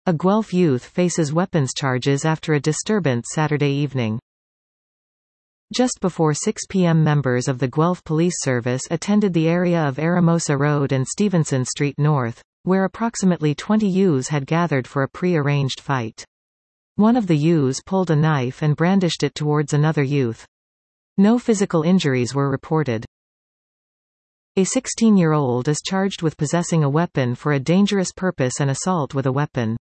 A Guelph youth faces weapons charges after a disturbance Saturday evening. Just before 6 p.m. members of the Guelph Police Service attended the area of Aramosa Road and Stevenson Street North, where approximately 20 youths had gathered for a pre-arranged fight. One of the youths pulled a knife and brandished it towards another youth. No physical injuries were reported. A 16-year-old is charged with possessing a weapon for a dangerous purpose and assault with a weapon.